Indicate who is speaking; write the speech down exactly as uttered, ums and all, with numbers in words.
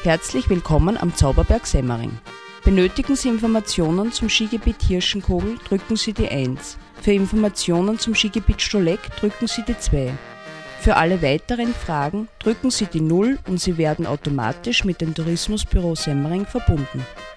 Speaker 1: Herzlich willkommen am Zauberberg Semmering. Benötigen Sie Informationen zum Skigebiet Hirschenkogel, drücken Sie die eins. Für Informationen zum Skigebiet Stolleck drücken Sie die zwei. Für alle weiteren Fragen drücken Sie die null und Sie werden automatisch mit dem Tourismusbüro Semmering verbunden.